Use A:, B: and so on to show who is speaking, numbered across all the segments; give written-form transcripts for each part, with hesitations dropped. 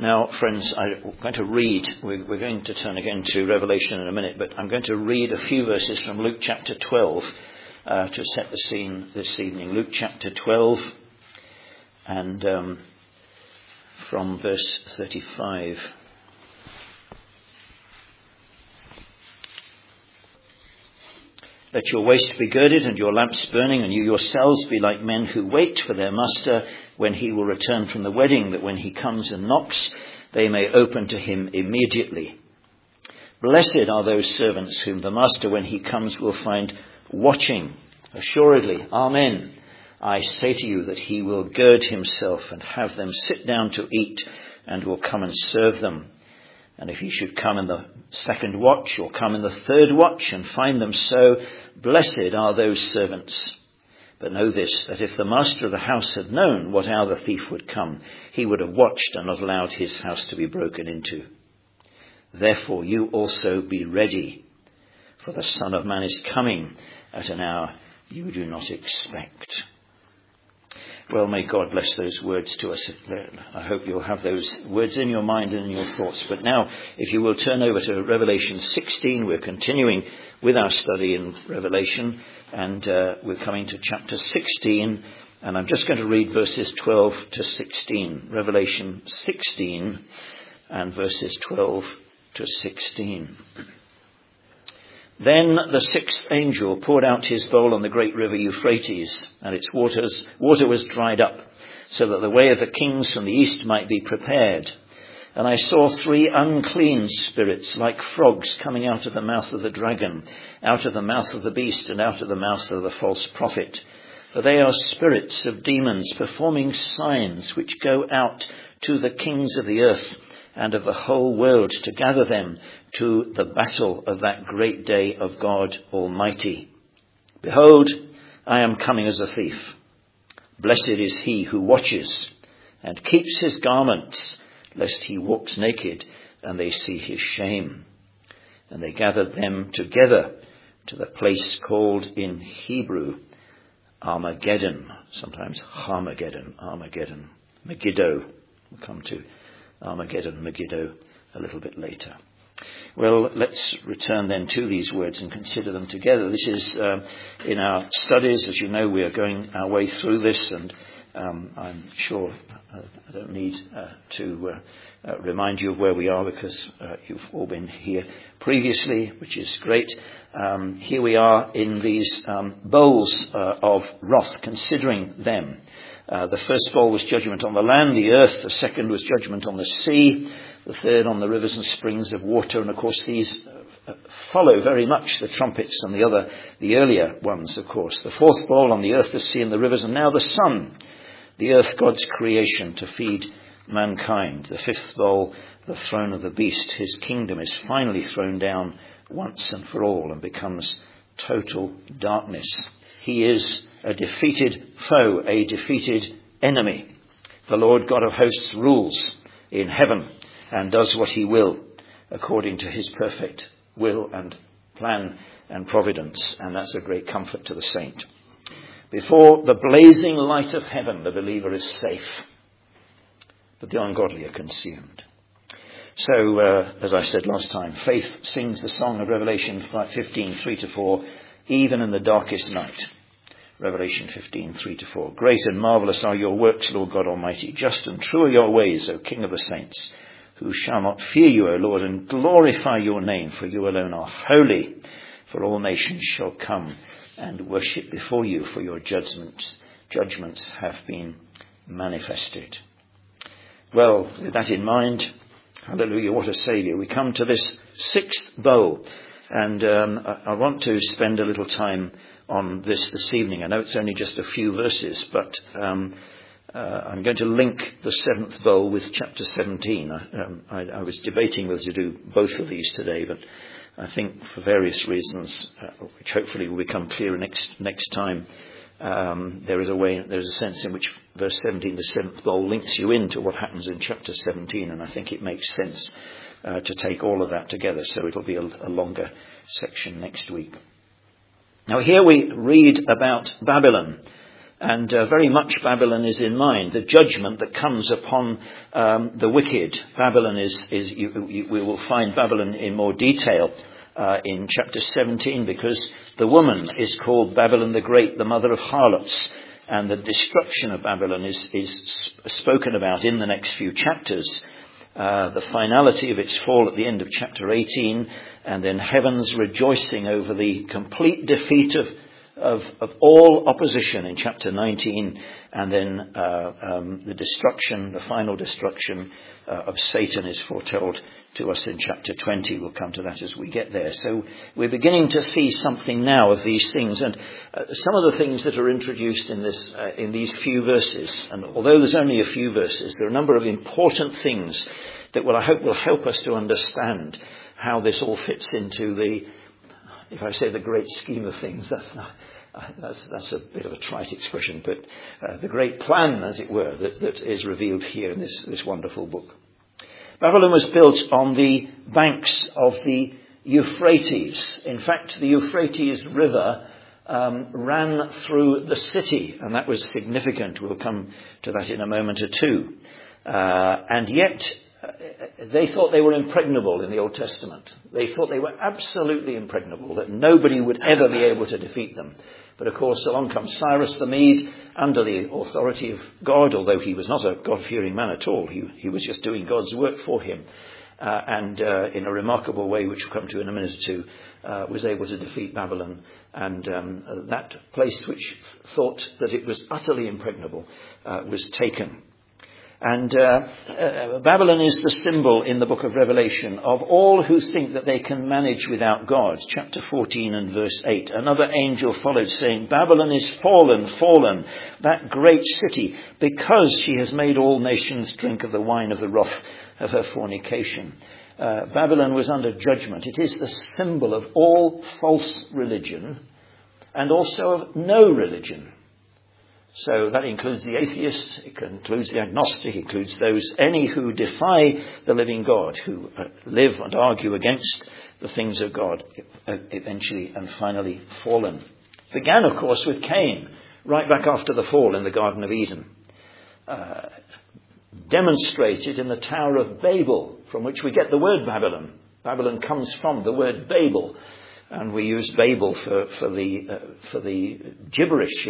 A: Now, friends, I'm going to read, we're going to turn again to Revelation in a minute, but I'm going to read a few verses from Luke chapter 12 to set the scene this evening. Luke chapter 12 and from verse 35. Let your waist be girded and your lamps burning, and you yourselves be like men who wait for their master when he will return from the wedding, that when he comes and knocks, they may open to him immediately. Blessed are those servants whom the master, when he comes, will find watching. Assuredly, amen, I say to you that he will gird himself and have them sit down to eat, and will come and serve them. And if he should come in the second watch or come in the third watch and find them so, blessed are those servants. But know this, that if the master of the house had known what hour the thief would come, he would have watched and not allowed his house to be broken into. Therefore you also be ready, for the Son of Man is coming at an hour you do not expect. Well, may God bless those words to us. I hope you'll have those words in your mind and in your thoughts. But now, if you will turn over to Revelation 16, we're continuing with our study in Revelation, and we're coming to chapter 16, and I'm just going to read verses 12 to 16. Revelation 16 and verses 12 to 16. Then the sixth angel poured out his bowl on the great river Euphrates, and its water was dried up, so that the way of the kings from the east might be prepared. And I saw 3 unclean spirits, like frogs, coming out of the mouth of the dragon, out of the mouth of the beast, and out of the mouth of the false prophet. For they are spirits of demons, performing signs, which go out to the kings of the earth and of the whole world, to gather them to the battle of that great day of God Almighty. Behold, I am coming as a thief. Blessed is he who watches and keeps his garments, lest he walks naked and they see his shame. And they gathered them together to the place called in Hebrew Armageddon, sometimes Armageddon, Megiddo. We'll come to Armageddon, Megiddo a little bit later. Well, let's return then to these words and consider them together. This is in our studies. As you know, we are going our way through this, and I'm sure I don't need to remind you of where we are, because you've all been here previously, which is great. Here we are in these bowls of wrath, considering them. The first bowl was judgment on the land, the earth. The second was judgment on the sea. The third on the rivers and springs of water. And of course these follow very much the trumpets and the earlier ones, of course. The fourth bowl on the earth, the sea and the rivers. And now the sun, the earth, God's creation to feed mankind. The fifth bowl, the throne of the beast. His kingdom is finally thrown down once and for all and becomes total darkness. He is a defeated foe, a defeated enemy. The Lord God of hosts rules in heaven and does what he will according to his perfect will and plan and providence. And that's a great comfort to the saint. Before the blazing light of heaven, the believer is safe, but the ungodly are consumed. So, as I said last time, faith sings the song of Revelation 15, 3-4, even in the darkest night. Revelation 15, 3-4. Great and marvellous are your works, Lord God Almighty. Just and true are your ways, O King of the saints. Who shall not fear you, O Lord, and glorify your name, for you alone are holy. For all nations shall come and worship before you, for your judgments have been manifested. Well, with that in mind, hallelujah, what a saviour. We come to this sixth bowl, and I want to spend a little time on this evening. I know it's only just a few verses, but I'm going to link the seventh bowl with chapter 17. I was debating whether to do both of these today, but I think for various reasons, which hopefully will become clearer next time, there's a sense in which verse 17, the seventh bowl, links you into what happens in chapter 17, and I think it makes sense to take all of that together. So it'll be a longer section next week. Now here we read about Babylon. And very much Babylon is in mind, the judgment that comes upon the wicked. Babylon we will find Babylon in more detail in chapter 17, because the woman is called Babylon the Great, the mother of harlots. And the destruction of Babylon is spoken about in the next few chapters. The finality of its fall at the end of chapter 18, and then heaven's rejoicing over the complete defeat of all opposition in chapter 19, and then the final destruction of Satan is foretold to us in chapter 20. We'll come to that as we get there. So we're beginning to see something now of these things, and some of the things that are introduced in these few verses. And although there's only a few verses, there are a number of important things that I hope will help us to understand how this all fits into if I say the great scheme of things, that's a bit of a trite expression, but the great plan, as it were, that is revealed here in this wonderful book. Babylon was built on the banks of the Euphrates. In fact, the Euphrates River ran through the city, and that was significant. We'll come to that in a moment or two. And yet, they thought they were impregnable in the Old Testament. They thought they were absolutely impregnable, that nobody would ever be able to defeat them. But of course, along comes Cyrus the Mede under the authority of God, although he was not a God-fearing man at all. He was just doing God's work for him. And in a remarkable way, which we'll come to in a minute or two, was able to defeat Babylon. And that place which thought that it was utterly impregnable was taken. And Babylon is the symbol in the book of Revelation of all who think that they can manage without God. Chapter 14 and verse 8. Another angel followed, saying, Babylon is fallen, fallen, that great city, because she has made all nations drink of the wine of the wrath of her fornication. Babylon was under judgment. It is the symbol of all false religion and also of no religion. So that includes the atheist, it includes the agnostic, it includes any who defy the living God, who live and argue against the things of God, eventually and finally fallen. Began, of course, with Cain, right back after the fall in the Garden of Eden. Demonstrated in the Tower of Babel, from which we get the word Babylon. Babylon comes from the word Babel. And we use Babel for the gibberish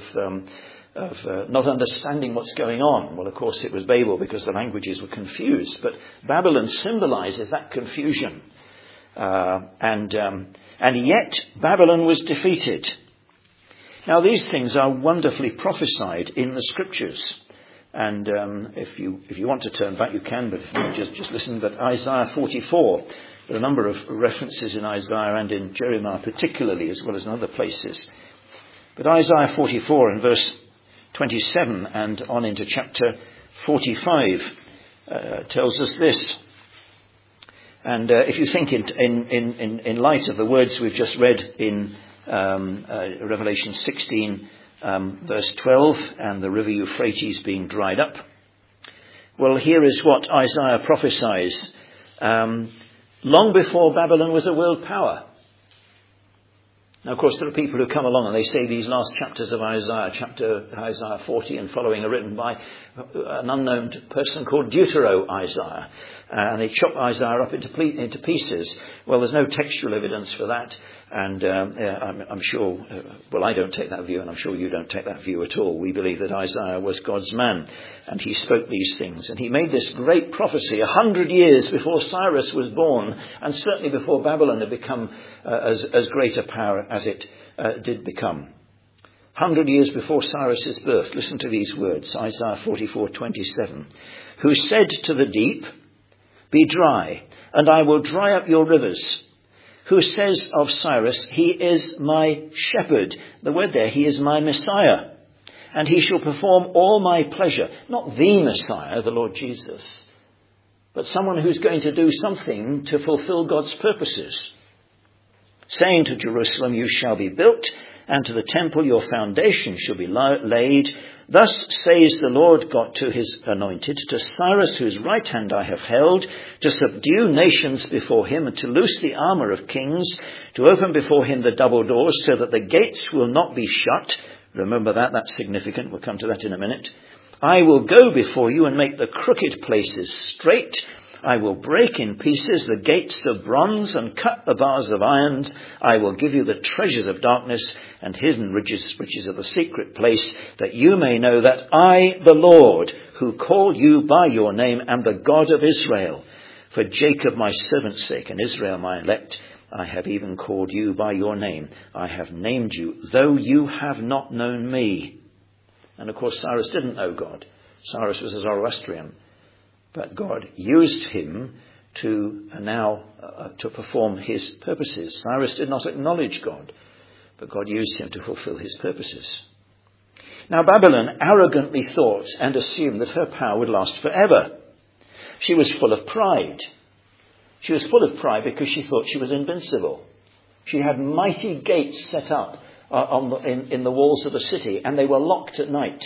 A: of not understanding what's going on. Well, of course, it was Babel because the languages were confused. But Babylon symbolizes that confusion. And yet Babylon was defeated. Now, these things are wonderfully prophesied in the Scriptures. And if you want to turn back, you can. But if you just listen. But Isaiah 44. There are a number of references in Isaiah and in Jeremiah particularly, as well as in other places. But Isaiah 44 and verse 27 and on into chapter 45 tells us this. And if you think in light of the words we've just read in Revelation 16 verse 12 and the river Euphrates being dried up, well, here is what Isaiah prophesies. Long before Babylon was a world power. Now, of course, there are people who come along and they say these last chapters of Isaiah 40 and following are written by an unknown person called Deutero-Isaiah. And they chop Isaiah up into pieces. Well, there's no textual evidence for that. And I'm sure, I don't take that view, and I'm sure you don't take that view at all. We believe that Isaiah was God's man, and he spoke these things. And he made this great prophecy 100 years before Cyrus was born, and certainly before Babylon had become as great a power as it did become. 100 years before Cyrus's birth. Listen to these words, Isaiah 44:27. Who said to the deep, be dry, and I will dry up your rivers. Who says of Cyrus, he is my shepherd. The word there, he is my Messiah. And he shall perform all my pleasure. Not the Messiah, the Lord Jesus, but someone who's going to do something to fulfill God's purposes. Saying to Jerusalem, you shall be built, and to the temple your foundation shall be laid. Thus says the Lord God to his anointed, to Cyrus whose right hand I have held, to subdue nations before him, and to loose the armour of kings, to open before him the double doors, so that the gates will not be shut. Remember that, that's significant. We'll come to that in a minute. I will go before you and make the crooked places straight. I will break in pieces the gates of bronze and cut the bars of iron. I will give you the treasures of darkness and hidden riches of the secret place, that you may know that I, the Lord, who call you by your name, am the God of Israel. For Jacob my servant's sake and Israel my elect, I have even called you by your name. I have named you, though you have not known me. And of course Cyrus didn't know God. Cyrus was a Zoroastrian. But God used him to perform his purposes. Cyrus did not acknowledge God, but God used him to fulfill his purposes. Now Babylon arrogantly thought and assumed that her power would last forever. She was full of pride. She was full of pride because she thought she was invincible. She had mighty gates set up in the walls of the city, and they were locked at night.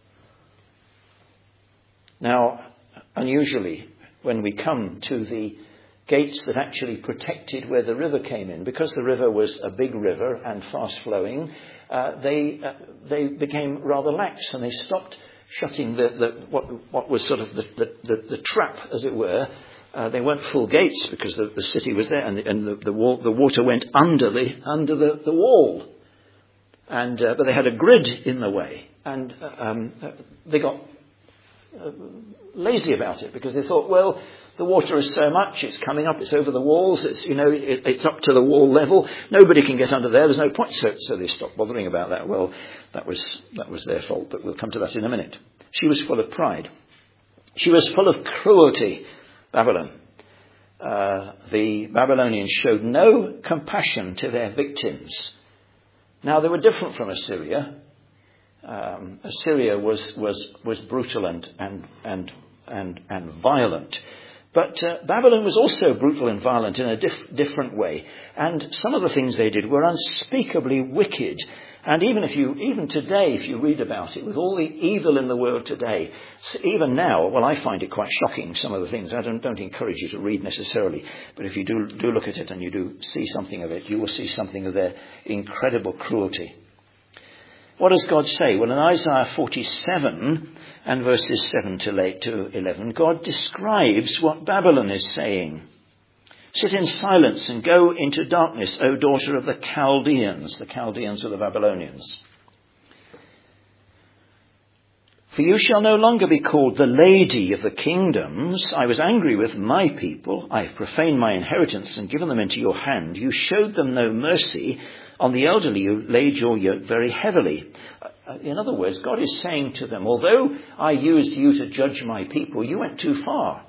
A: Now, unusually, when we come to the gates that actually protected where the river came in, because the river was a big river and fast flowing, they became rather lax, and they stopped shutting what was sort of the trap, as it were. They weren't full gates because the city was there, and the water went under the wall, but they had a grid in the way, and they got lazy about it because they thought, well, the water is so much, it's coming up, it's over the walls, it's up to the wall level, nobody can get under there, there's no point. So they stopped bothering about that. Well, that was their fault, but we'll come to that in a minute. She was full of pride. She was full of cruelty, Babylon. The Babylonians showed no compassion to their victims. Now, they were different from Assyria. Assyria was brutal and violent. But Babylon was also brutal and violent in a different way. And some of the things they did were unspeakably wicked. And even today, if you read about it, with all the evil in the world today, even now, well, I find it quite shocking, some of the things. I don't encourage you to read necessarily. But if you do look at it and you do see something of it, you will see something of their incredible cruelty. What does God say? Well, in Isaiah 47 and verses 7 to 11, God describes what Babylon is saying. Sit in silence and go into darkness, O daughter of the Chaldeans. The Chaldeans are the Babylonians. For you shall no longer be called the lady of the kingdoms. I was angry with my people. I have profaned my inheritance and given them into your hand. You showed them no mercy. On the elderly you laid your yoke very heavily. In other words, God is saying to them, although I used you to judge my people, you went too far.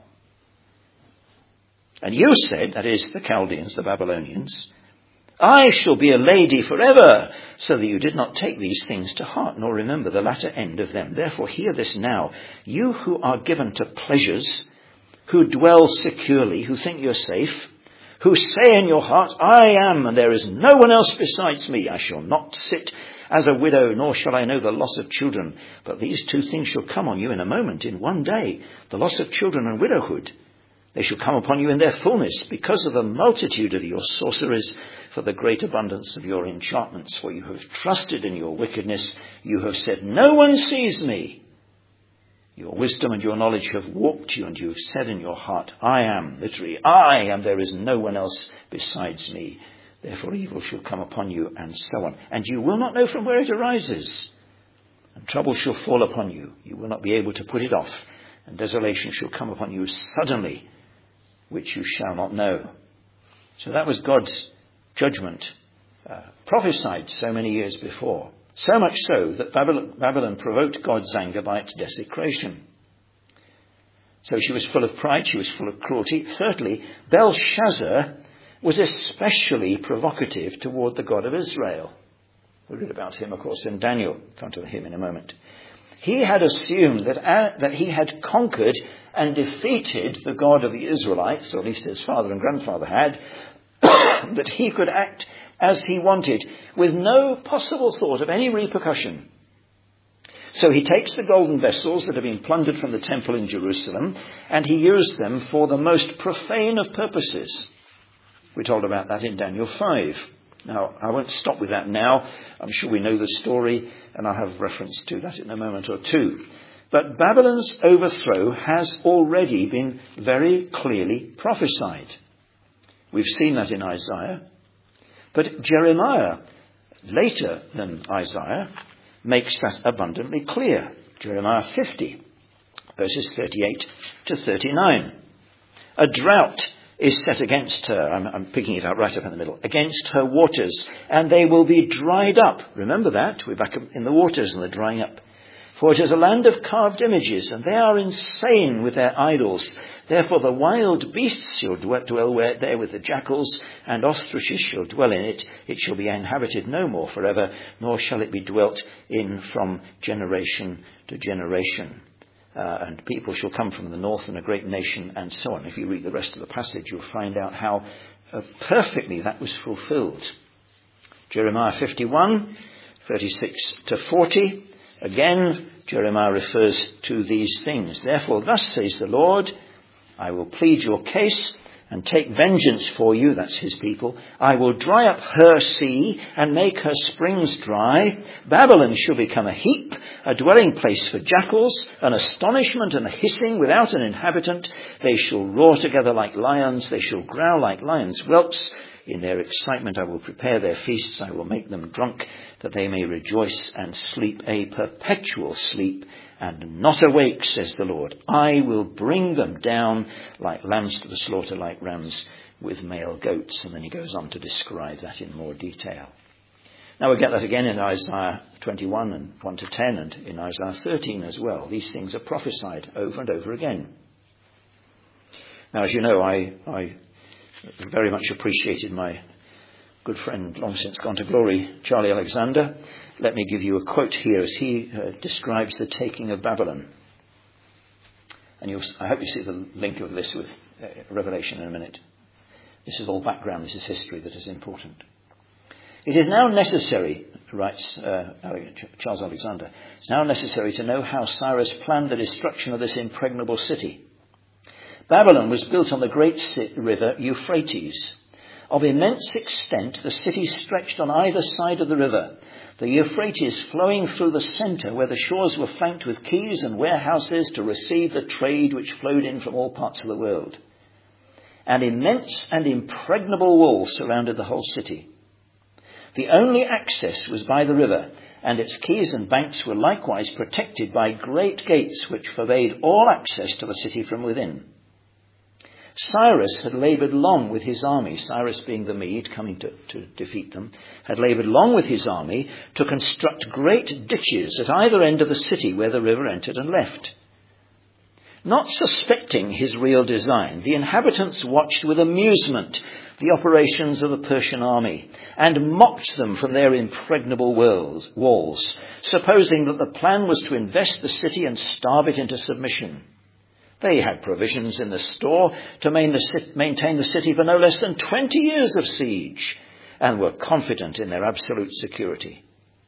A: And you said, that is the Chaldeans, the Babylonians, I shall be a lady forever, so that you did not take these things to heart, nor remember the latter end of them. Therefore hear this now, you who are given to pleasures, who dwell securely, who think you're safe, who say in your heart, I am, and there is no one else besides me. I shall not sit as a widow, nor shall I know the loss of children. But these two things shall come on you in a moment, in one day, the loss of children and widowhood. They shall come upon you in their fullness, because of the multitude of your sorceries, for the great abundance of your enchantments. For you have trusted in your wickedness. You have said, no one sees me. Your wisdom and your knowledge have walked you, and you have said in your heart, I am, literally, I am, there is no one else besides me. Therefore evil shall come upon you, and so on. And you will not know from where it arises. And trouble shall fall upon you. You will not be able to put it off. And desolation shall come upon you suddenly, which you shall not know. So that was God's judgment, prophesied so many years before. So much so that Babylon provoked God's anger by its desecration. So she was full of pride, she was full of cruelty. Thirdly, Belshazzar was especially provocative toward the God of Israel. We read about him, of course, in Daniel. I'll come to him in a moment. He had assumed that he had conquered and defeated the God of the Israelites, or at least his father and grandfather had, that he could act as he wanted, with no possible thought of any repercussion. So he takes the golden vessels that have been plundered from the temple in Jerusalem, and he used them for the most profane of purposes. We're told about that in Daniel 5. Now, I won't stop with that now. I'm sure we know the story, and I'll have reference to that in a moment or two. But Babylon's overthrow has already been very clearly prophesied. We've seen that in Isaiah. But Jeremiah, later than Isaiah, makes that abundantly clear. Jeremiah 50, verses 38 to 39. A drought is set against her. I'm picking it out right up in the middle. Against her waters, and they will be dried up. Remember that? We're back in the waters and the drying up. For it is a land of carved images, and they are insane with their idols. Therefore the wild beasts shall dwell there with the jackals, and ostriches shall dwell in it. It shall be inhabited no more forever, nor shall it be dwelt in from generation to generation. And people shall come from the north, and a great nation, and so on. If you read the rest of the passage, you'll find out how perfectly that was fulfilled. Jeremiah 51, 36 to 40. Again, Jeremiah refers to these things. Therefore, thus says the Lord, I will plead your case and take vengeance for you, that's his people. I will dry up her sea and make her springs dry. Babylon shall become a heap, a dwelling place for jackals, an astonishment and a hissing without an inhabitant. They shall roar together like lions. They shall growl like lions' whelps. In their excitement I will prepare their feasts. I will make them drunk, that they may rejoice and sleep a perpetual sleep, and not awake, says the Lord. I will bring them down like lambs to the slaughter, like rams with male goats. And then he goes on to describe that in more detail. Now we get that again in Isaiah 21 and 1 to 10, and in Isaiah 13 as well. These things are prophesied over and over again. Now, as you know, I very much appreciated my good friend, long since gone to glory, Charlie Alexander. Let me give you a quote here as he describes the taking of Babylon. And I hope you see the link of this with Revelation in a minute. This is all background, this is history that is important. It is now necessary, writes Charles Alexander, it's now necessary to know how Cyrus planned the destruction of this impregnable city. Babylon was built on the great river Euphrates. Of immense extent, the city stretched on either side of the river, the Euphrates flowing through the centre, where the shores were flanked with quays and warehouses to receive the trade which flowed in from all parts of the world. An immense and impregnable wall surrounded the whole city. The only access was by the river, and its quays and banks were likewise protected by great gates which forbade all access to the city from within. Cyrus had laboured long with his army, Cyrus being the Mede coming to defeat them, had laboured long with his army to construct great ditches at either end of the city where the river entered and left. Not suspecting his real design, the inhabitants watched with amusement the operations of the Persian army and mocked them from their impregnable walls, supposing that the plan was to invest the city and starve it into submission. They had provisions in the store to maintain the city for no less than 20 years of siege, and were confident in their absolute security.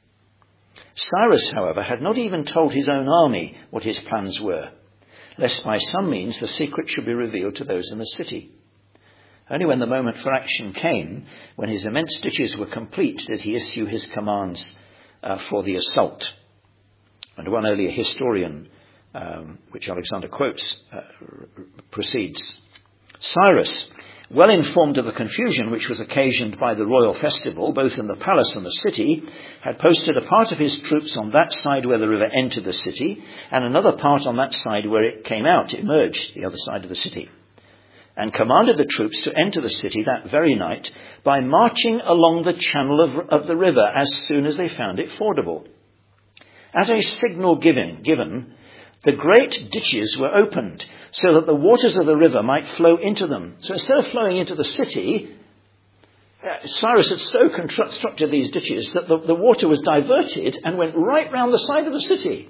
A: Cyrus, however, had not even told his own army what his plans were, lest by some means the secret should be revealed to those in the city. Only when the moment for action came, when his immense ditches were complete, did he issue his commands for the assault. And one earlier historian, which Alexander quotes, proceeds. Cyrus, well informed of the confusion which was occasioned by the royal festival, both in the palace and the city, had posted a part of his troops on that side where the river entered the city, and another part on that side where it came out, emerged, the other side of the city, and commanded the troops to enter the city that very night by marching along the channel of the river as soon as they found it fordable. At a signal given, the great ditches were opened so that the waters of the river might flow into them. So instead of flowing into the city, Cyrus had so constructed these ditches that the water was diverted and went right round the side of the city.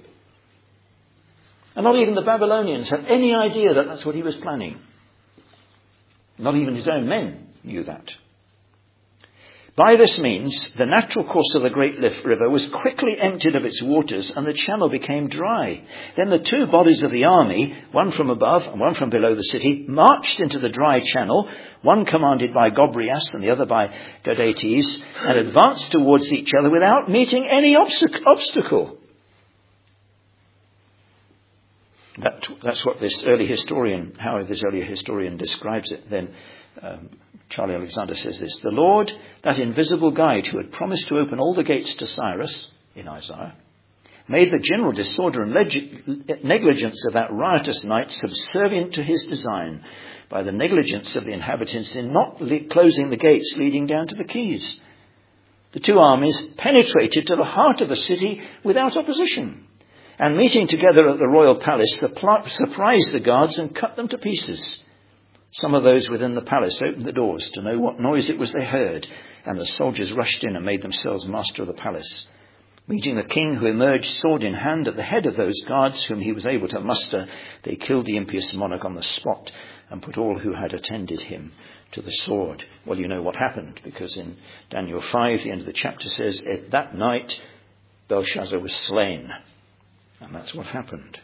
A: And not even the Babylonians had any idea that that's what he was planning. Not even his own men knew that. By this means, the natural course of the great river was quickly emptied of its waters, and the channel became dry. Then the two bodies of the army, one from above and one from below the city, marched into the dry channel, one commanded by Gobryas and the other by Gaudates, and advanced towards each other without meeting any obstacle. That's what this early historian, how this early historian describes it. Then Charlie Alexander says this: the Lord, that invisible guide who had promised to open all the gates to Cyrus, in Isaiah, made the general disorder and negligence of that riotous night subservient to his design by the negligence of the inhabitants in not closing the gates leading down to the quays. The two armies penetrated to the heart of the city without opposition, and meeting together at the royal palace, surprised the guards and cut them to pieces. Some of those within the palace opened the doors to know what noise it was they heard, and the soldiers rushed in and made themselves master of the palace. Meeting the king, who emerged sword in hand at the head of those guards whom he was able to muster, they killed the impious monarch on the spot and put all who had attended him to the sword. Well, you know what happened, because in Daniel 5, the end of the chapter says, at that night Belshazzar was slain. And that's what happened.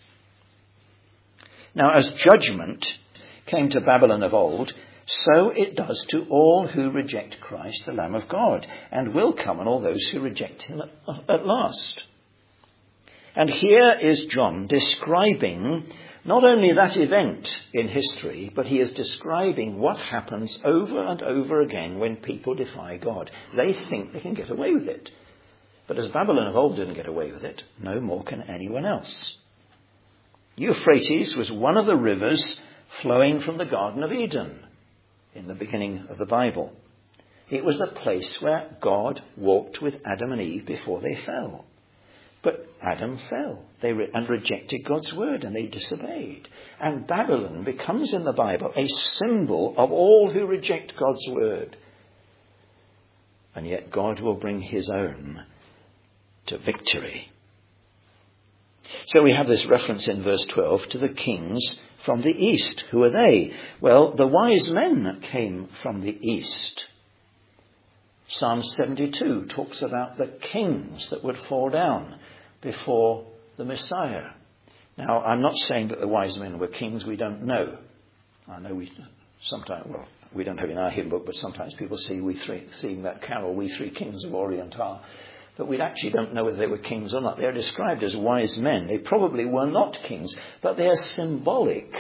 A: Now, as judgment came to Babylon of old, so it does to all who reject Christ, the Lamb of God, and will come on all those who reject him at last. And here is John describing not only that event in history, but he is describing what happens over and over again when people defy God. They think they can get away with it. But as Babylon of old didn't get away with it, no more can anyone else. Euphrates was one of the rivers flowing from the Garden of Eden in the beginning of the Bible. It was the place where God walked with Adam and Eve before they fell. But Adam fell and rejected God's word, and they disobeyed. And Babylon becomes in the Bible a symbol of all who reject God's word. And yet God will bring his own to victory. So we have this reference in verse 12 to the kings from the east. Who are they? Well, the wise men came from the east. Psalm 72 talks about the kings that would fall down before the Messiah. Now, I'm not saying that the wise men were kings we don't know. I know we don't have it in our hymn book, but sometimes people sing that carol, We Three Kings of Orient Are. But we actually don't know whether they were kings or not. They are described as wise men. They probably were not kings, but they are symbolic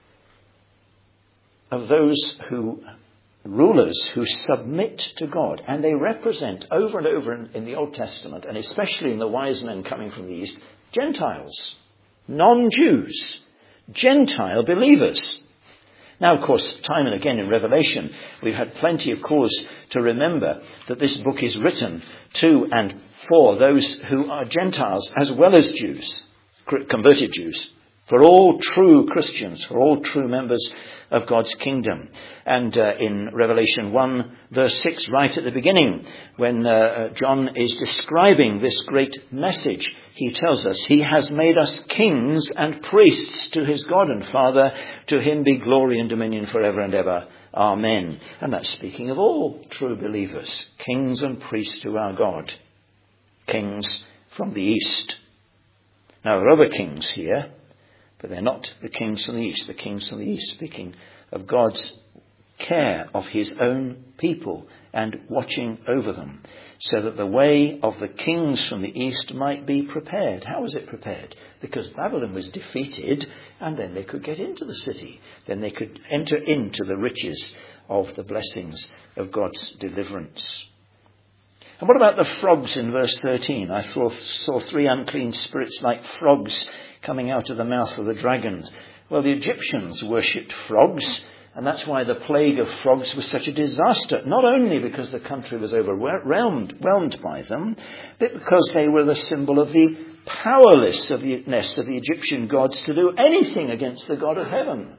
A: of those rulers who submit to God. And they represent over and over in the Old Testament, and especially in the wise men coming from the East, Gentiles, non-Jews, Gentile believers. Now, of course, time and again in Revelation, we've had plenty of cause to remember that this book is written to and for those who are Gentiles as well as Jews, converted Jews, for all true Christians, for all true members of God's kingdom. And in Revelation 1, verse 6, right at the beginning, when John is describing this great message, he tells us, he has made us kings and priests to his God and Father. To him be glory and dominion forever and ever. Amen. And that's speaking of all true believers, kings and priests to our God, kings from the east. Now, there are other kings here, but they're not the kings from the east. The kings from the east speaking of God's care of his own people and watching over them, so that the way of the kings from the east might be prepared. How was it prepared? Because Babylon was defeated, and then they could get into the city. Then they could enter into the riches of the blessings of God's deliverance. And what about the frogs in verse 13? I saw three unclean spirits like frogs coming out of the mouth of the dragon. Well, the Egyptians worshipped frogs, and that's why the plague of frogs was such a disaster. Not only because the country was overwhelmed by them, but because they were the symbol of the powerlessness of the Egyptian gods to do anything against the God of heaven.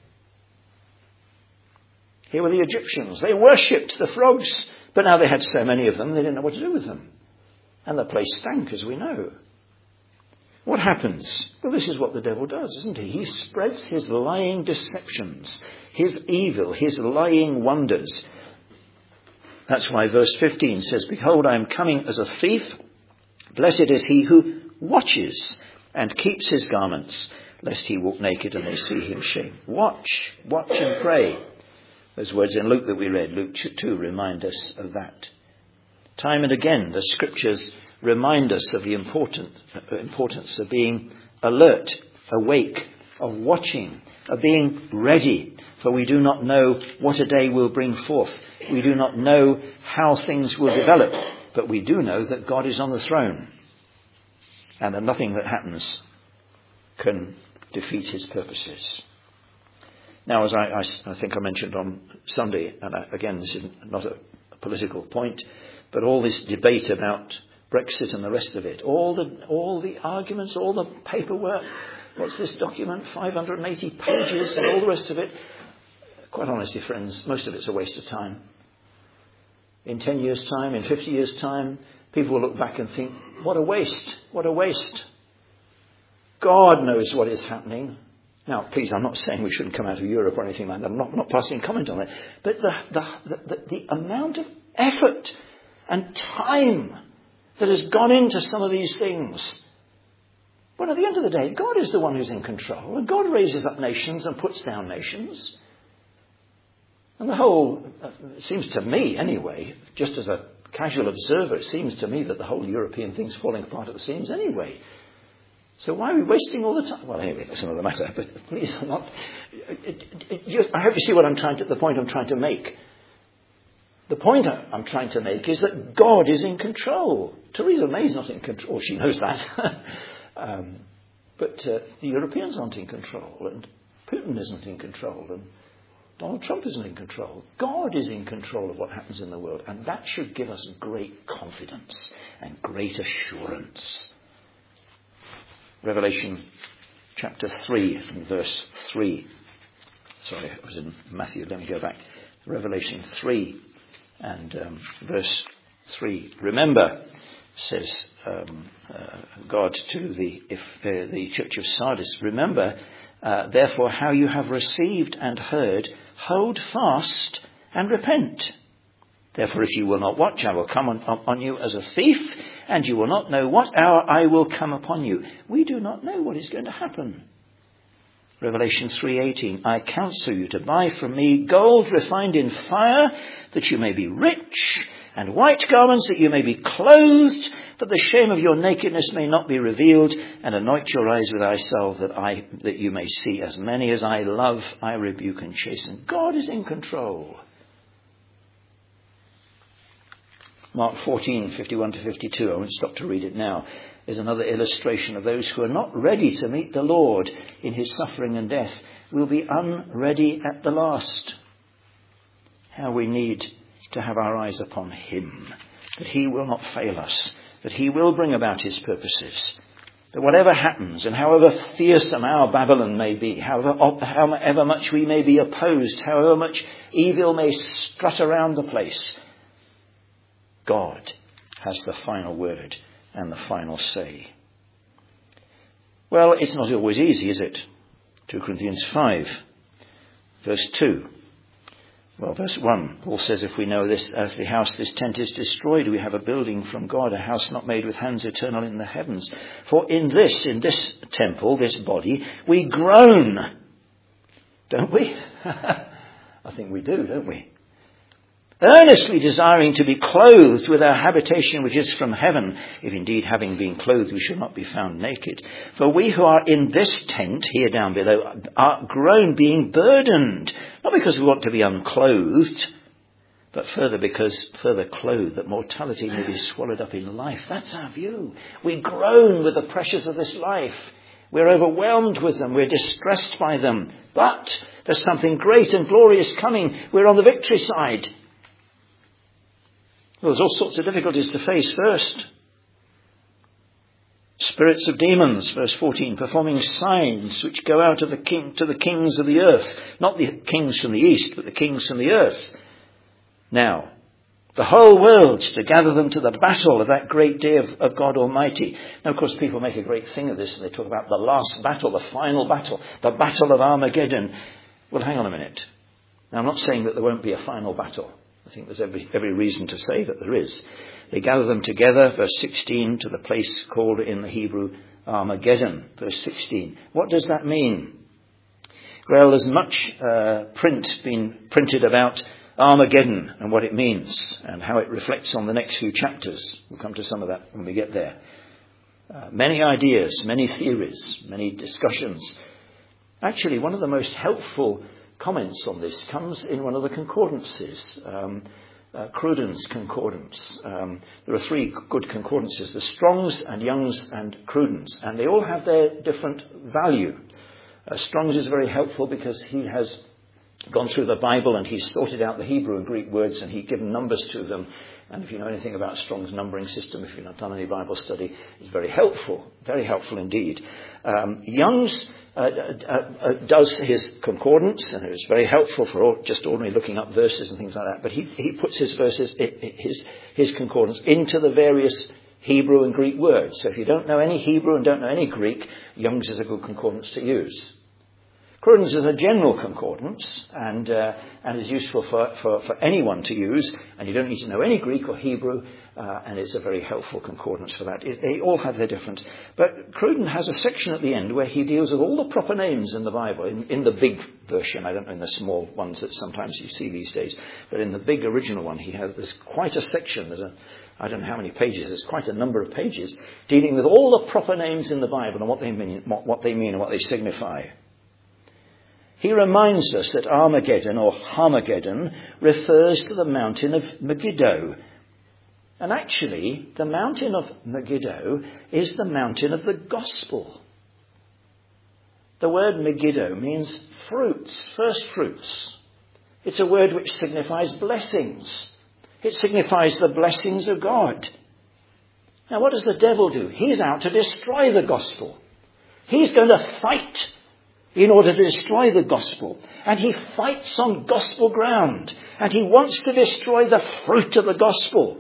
A: Here were the Egyptians. They worshipped the frogs, but now they had so many of them, they didn't know what to do with them. And the place stank, as we know. What happens? Well, this is what the devil does, isn't he? He spreads his lying deceptions, his evil, his lying wonders That's why verse 15 says, "Behold, I am coming as a thief. Blessed is he who watches and keeps his garments, lest he walk naked and they see him shame." Watch and pray. Those words in Luke that we read, Luke 2, remind us of that. Time and again, the scriptures remind us of the importance of being alert, awake, of watching, of being ready. For we do not know what a day will bring forth. We do not know how things will develop. But we do know that God is on the throne. And that nothing that happens can defeat his purposes. Now, as I think I mentioned on Sunday, and again, this is not a political point, but all this debate about Brexit and the rest of it, all the arguments, all the paperwork, what's this document, 580 pages and all the rest of it, quite honestly, friends, most of it's a waste of time. In 10 years' time, in 50 years' time, people will look back and think, what a waste, what a waste. God knows what is happening. Now, please, I'm not saying we shouldn't come out of Europe or anything like that. I'm not passing comment on that. But the amount of effort and time that has gone into some of these things. Well, at the end of the day, God is the one who's in control. And God raises up nations and puts down nations. And the whole, it seems to me anyway, just as a casual observer, it seems to me that the whole European thing's falling apart at the seams anyway. So why are we wasting all the time? Well, anyway, that's another matter. But please, I'm not. I hope you see what the point I'm trying to make. The point I'm trying to make is that God is in control. Theresa May's not in control. She knows that. But the Europeans aren't in control, and Putin isn't in control, and Donald Trump isn't in control. God is in control of what happens in the world, and that should give us great confidence and great assurance. Revelation chapter 3 and verse 3. Sorry, I was in Matthew. Let me go back. Revelation 3 and verse 3. Remember, says God to the church of Sardis, remember, therefore, how you have received and heard, hold fast and repent. Therefore, if you will not watch, I will come on you as a thief, and you will not know what hour I will come upon you. We do not know what is going to happen. Revelation 3:18, I counsel you to buy from me gold refined in fire, that you may be rich, and white garments, that you may be clothed, that the shame of your nakedness may not be revealed, and anoint your eyes with eye salve, that you may see. As many as I love, I rebuke and chasten. God is in control. Mark 14:51-52, I won't stop to read it now, is another illustration of those who are not ready to meet the Lord in his suffering and death will be unready at the last. How we need to have our eyes upon him, that he will not fail us, that he will bring about his purposes, that whatever happens and however fearsome our Babylon may be, however much we may be opposed, however much evil may strut around the place, God has the final word and the final say. Well, it's not always easy, is it? 2 Corinthians 5, verse 2. Well, verse 1, Paul says, if we know this earthly house, this tent is destroyed, we have a building from God, a house not made with hands, eternal in the heavens. For in this temple, this body, we groan. Don't we? I think we do, don't we? Earnestly desiring to be clothed with our habitation which is from heaven, if indeed having been clothed we shall not be found naked. For we who are in this tent, here down below, are grown being burdened, not because we want to be unclothed, but further clothed, that mortality may be swallowed up in life. That's our view. We groan with the pressures of this life. We're overwhelmed with them. We're distressed by them. But there's something great and glorious coming. We're on the victory side. Well, there's all sorts of difficulties to face first. Spirits of demons, verse 14, performing signs which go out of to the kings of the earth. Not the kings from the east, but the kings from the earth. Now, the whole world to gather them to the battle of that great day of God Almighty. Now, of course, people make a great thing of this, and they talk about the last battle, the final battle, the battle of Armageddon. Well, hang on a minute. Now, I'm not saying that there won't be a final battle. I think there's every reason to say that there is. They gather them together, verse 16, to the place called in the Hebrew Armageddon, verse 16. What does that mean? Well, there's much print been printed about Armageddon and what it means and how it reflects on the next few chapters. We'll come to some of that when we get there. Many ideas, many theories, many discussions. Actually, one of the most helpful comments on this comes in one of the concordances, Cruden's concordance. There are three good concordances, the Strong's and Young's and Cruden's, and they all have their different value. Strong's is very helpful because he has gone through the Bible and he's sorted out the Hebrew and Greek words and he's given numbers to them. And if you know anything about Strong's numbering system, if you've not done any Bible study, it's very helpful indeed. Young's does his concordance, and it's very helpful for just ordinary looking up verses and things like that. But he puts his verses, his concordance, into the various Hebrew and Greek words. So if you don't know any Hebrew and don't know any Greek, Young's is a good concordance to use. Cruden's is a general concordance and is useful for anyone to use, and you don't need to know any Greek or Hebrew, and it's a very helpful concordance for that. They all have their difference. But Cruden has a section at the end where he deals with all the proper names in the Bible, in the big version. I don't know in the small ones that sometimes you see these days, but in the big original one, there's quite a section. I don't know how many pages. There's quite a number of pages dealing with all the proper names in the Bible and what they mean and what they signify. He reminds us that Armageddon or Harmageddon refers to the mountain of Megiddo. And actually, the mountain of Megiddo is the mountain of the gospel. The word Megiddo means fruits, first fruits. It's a word which signifies blessings. It signifies the blessings of God. Now, what does the devil do? He's out to destroy the gospel. He's going to fight in order to destroy the gospel. And he fights on gospel ground. And he wants to destroy the fruit of the gospel.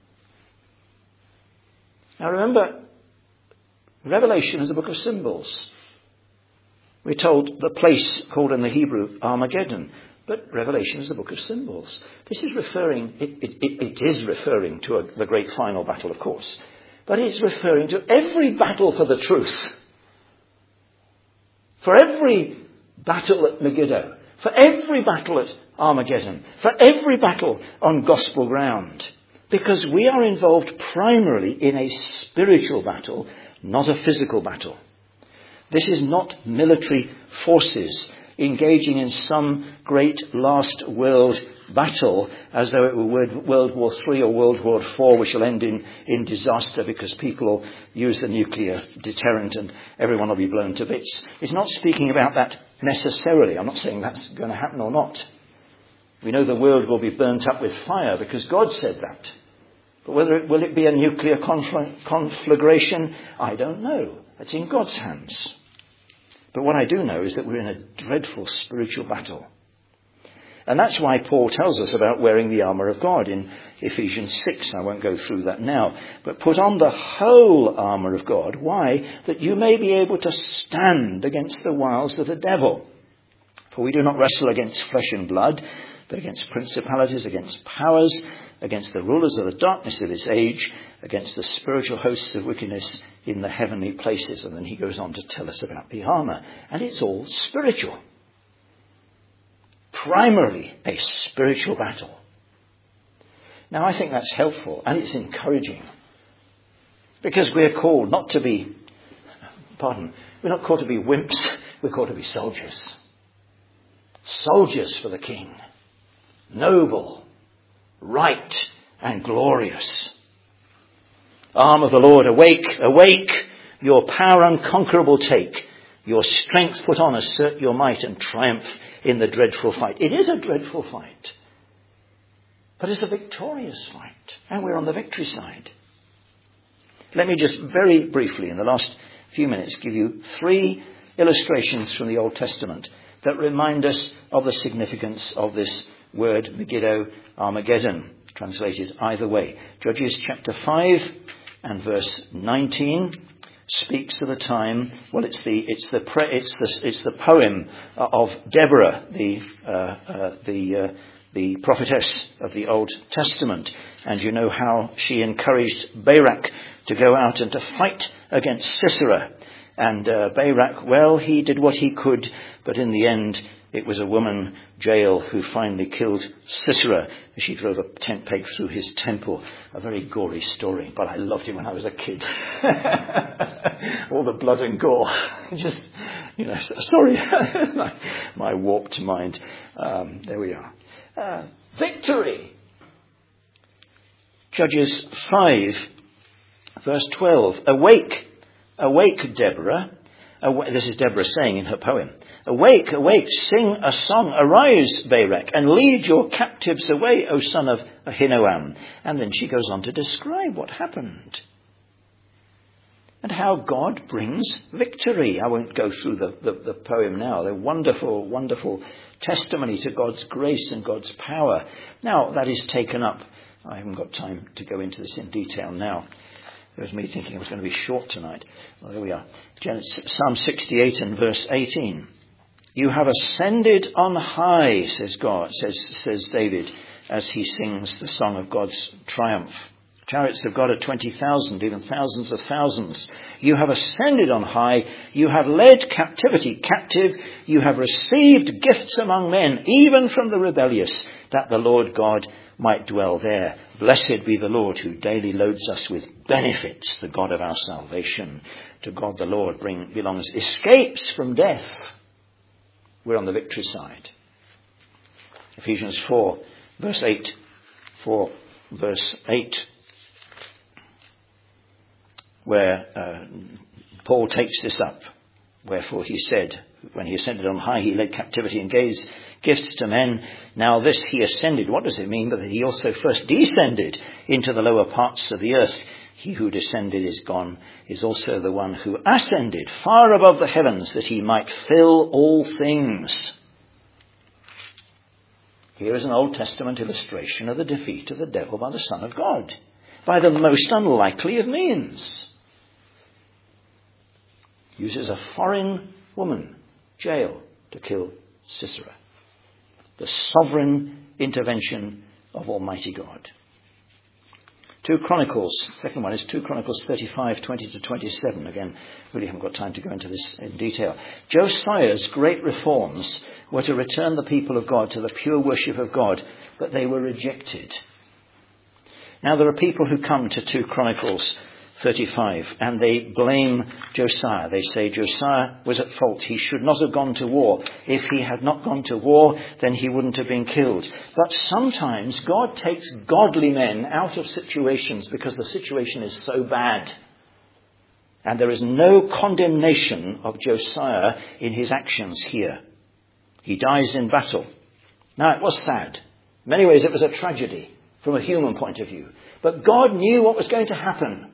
A: Now remember, Revelation is a book of symbols. We're told the place called in the Hebrew Armageddon. But Revelation is a book of symbols. This is referring, it is referring to the great final battle, of course. But it's referring to every battle for the truth. For every battle at Megiddo, for every battle at Armageddon, for every battle on gospel ground. Because we are involved primarily in a spiritual battle, not a physical battle. This is not military forces engaging in some great last world battle as though it were World War III or World War IV, which will end in disaster because people will use the nuclear deterrent and everyone will be blown to bits. It's not speaking about that necessarily. I'm not saying that's going to happen or not. We know the world will be burnt up with fire because God said that. But will it be a nuclear conflagration? I don't know. That's in God's hands. But what I do know is that we're in a dreadful spiritual battle. And that's why Paul tells us about wearing the armour of God in Ephesians 6. I won't go through that now. But put on the whole armour of God. Why? That you may be able to stand against the wiles of the devil. For we do not wrestle against flesh and blood, but against principalities, against powers, against the rulers of the darkness of this age, against the spiritual hosts of wickedness in the heavenly places. And then he goes on to tell us about the armour. And it's all spiritual. Primarily a spiritual battle. Now I think that's helpful and it's encouraging. Because we're called not to be, we're not called to be wimps, we're called to be soldiers. Soldiers for the King. Noble, right and glorious. Arm of the Lord, awake, awake, your power unconquerable take. Your strength put on, assert your might and triumph in the dreadful fight. It is a dreadful fight. But it's a victorious fight. And we're on the victory side. Let me just very briefly, in the last few minutes, give you 3 illustrations from the Old Testament that remind us of the significance of this word Megiddo, Armageddon, translated either way. Judges chapter 5 and verse 19 speaks of the time. Well, it's the poem of Deborah, the the prophetess of the Old Testament. And you know how she encouraged Barak to go out and to fight against Sisera. And Barak, well, he did what he could, but in the end, it was a woman, Jael, who finally killed Sisera. She drove a tent peg through his temple. A very gory story, but I loved it when I was a kid. All the blood and gore. Just, sorry, my warped mind. There we are. Victory. Judges 5, verse 12. Awake, Deborah. This is Deborah saying in her poem. Awake, sing a song. Arise, Barak, and lead your captives away, O son of Ahinoam. And then she goes on to describe what happened and how God brings victory. I won't go through the poem now. They're wonderful, wonderful testimony to God's grace and God's power. Now, that is taken up. I haven't got time to go into this in detail now. It was me thinking it was going to be short tonight. Well, there we are. Psalm 68 and verse 18. You have ascended on high, says David, as he sings the song of God's triumph. Chariots of God are 20,000, even thousands of thousands. You have ascended on high. You have led captivity captive. You have received gifts among men, even from the rebellious, that the Lord God might dwell there. Blessed be the Lord who daily loads us with benefits, the God of our salvation. To God the Lord belongs escapes from death. We're on the victory side. Ephesians 4, verse 8. 4, verse 8. Where Paul takes this up. Wherefore he said, when he ascended on high, he led captivity and gave gifts to men. Now this he ascended. What does it mean? But that he also first descended into the lower parts of the earth. He who descended is gone, is also the one who ascended far above the heavens, that he might fill all things. Here is an Old Testament illustration of the defeat of the devil by the Son of God, by the most unlikely of means. Uses a foreign woman, Jael, to kill Sisera. The sovereign intervention of Almighty God. 2 Chronicles, second one is 2 Chronicles 35, 20 to 27. Again, really haven't got time to go into this in detail. Josiah's great reforms were to return the people of God to the pure worship of God, but they were rejected. Now there are people who come to 2 Chronicles 35 and they blame Josiah. They say Josiah was at fault. He should not have gone to war. If he had not gone to war, then he wouldn't have been killed. But sometimes God takes godly men out of situations because the situation is so bad. And there is no condemnation of Josiah in his actions here. He dies in battle. Now it was sad. In many ways it was a tragedy from a human point of view. But God knew what was going to happen.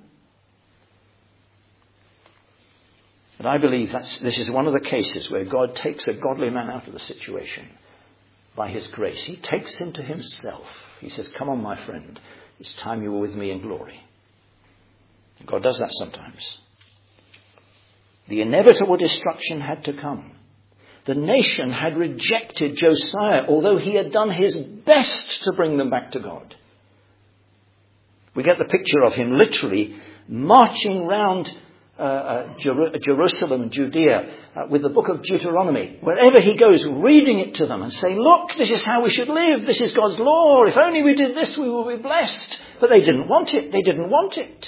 A: And I believe this is one of the cases where God takes a godly man out of the situation by his grace. He takes him to himself. He says, come on, my friend. It's time you were with me in glory. And God does that sometimes. The inevitable destruction had to come. The nation had rejected Josiah, although he had done his best to bring them back to God. We get the picture of him literally marching round Jerusalem and Judea with the book of Deuteronomy. Wherever he goes, reading it to them and saying, look, this is how we should live. This is God's law. If only we did this, we will be blessed. But they didn't want it. They didn't want it.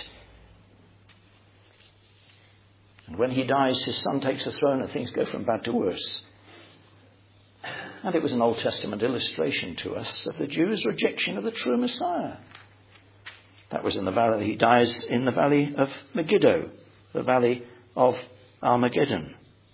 A: And when he dies, his son takes the throne and things go from bad to worse. And it was an Old Testament illustration to us of the Jews' rejection of the true Messiah. That was in the valley. He dies in the valley of Megiddo, the valley of Armageddon.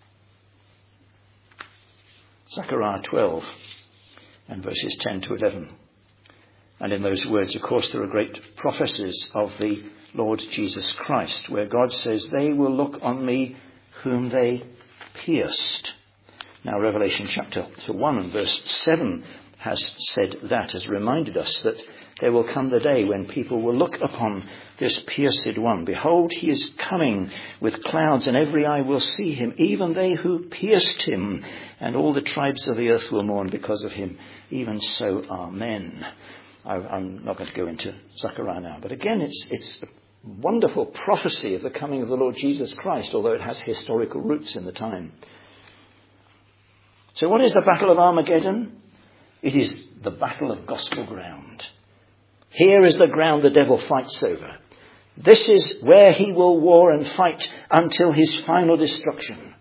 A: Zechariah 12 and verses 10 to 11. And in those words, of course, there are great prophecies of the Lord Jesus Christ, where God says, they will look on me whom they pierced. Now, Revelation chapter 1 and verse 7 has said that, has reminded us that there will come the day when people will look upon this pierced one. Behold, he is coming with clouds, and every eye will see him, even they who pierced him, and all the tribes of the earth will mourn because of him. Even so, amen. I'm not going to go into Zechariah now, but again, it's a wonderful prophecy of the coming of the Lord Jesus Christ, although it has historical roots in the time. So what is the Battle of Armageddon? It is the battle of gospel ground. Here is the ground the devil fights over. This is where he will war and fight until his final destruction.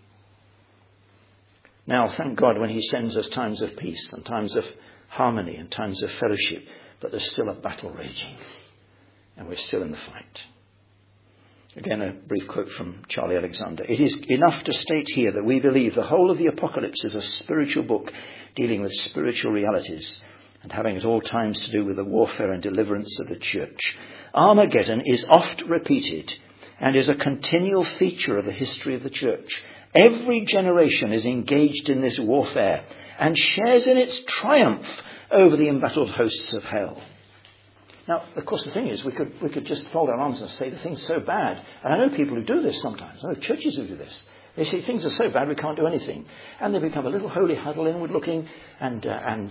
A: Now, thank God when he sends us times of peace and times of harmony and times of fellowship, but there's still a battle raging, and we're still in the fight. Again, a brief quote from Charlie Alexander. It is enough to state here that we believe the whole of the Apocalypse is a spiritual book dealing with spiritual realities and having at all times to do with the warfare and deliverance of the church. Armageddon is oft repeated and is a continual feature of the history of the church. Every generation is engaged in this warfare and shares in its triumph over the embattled hosts of hell. Now, of course, the thing is, we could just fold our arms and say the thing's so bad. And I know people who do this sometimes. I know churches who do this. They say things are so bad we can't do anything. And they become a little holy huddle inward looking and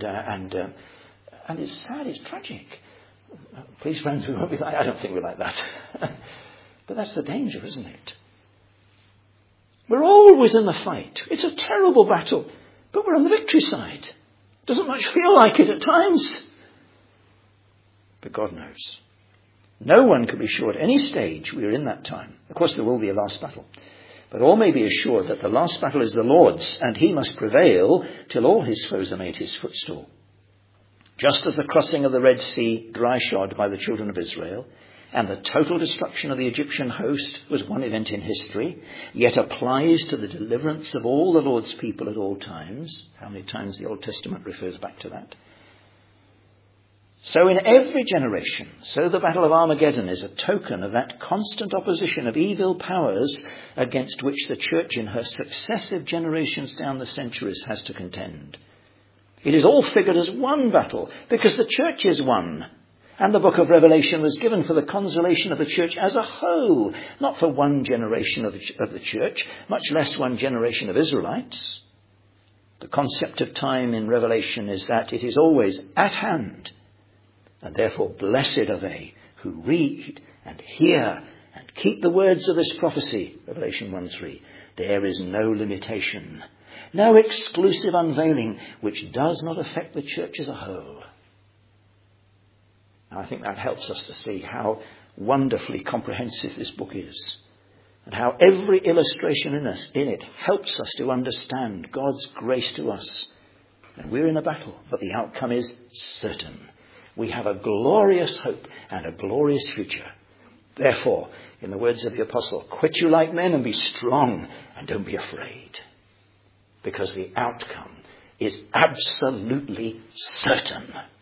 A: it's sad, it's tragic. Please, friends, we won't be like, I don't think we're like that. But that's the danger, isn't it? We're always in the fight. It's a terrible battle, but we're on the victory side. Doesn't much feel like it at times. But God knows. No one can be sure at any stage we are in that time. Of course, there will be a last battle. But all may be assured that the last battle is the Lord's, and he must prevail till all his foes are made his footstool. Just as the crossing of the Red Sea dry-shod by the children of Israel and the total destruction of the Egyptian host was one event in history, yet applies to the deliverance of all the Lord's people at all times. How many times the Old Testament refers back to that? So in every generation, so the Battle of Armageddon is a token of that constant opposition of evil powers against which the church in her successive generations down the centuries has to contend. It is all figured as one battle because the church is one. And the book of Revelation was given for the consolation of the church as a whole, not for one generation of the church, much less one generation of Israelites. The concept of time in Revelation is that it is always at hand. And therefore blessed are they who read and hear and keep the words of this prophecy, Revelation 1:3. There is no limitation, no exclusive unveiling which does not affect the church as a whole. And I think that helps us to see how wonderfully comprehensive this book is and how every illustration in it helps us to understand God's grace to us. And we're in a battle, but the outcome is certain. We have a glorious hope and a glorious future. Therefore, in the words of the apostle, quit you like men and be strong and don't be afraid. Because the outcome is absolutely certain.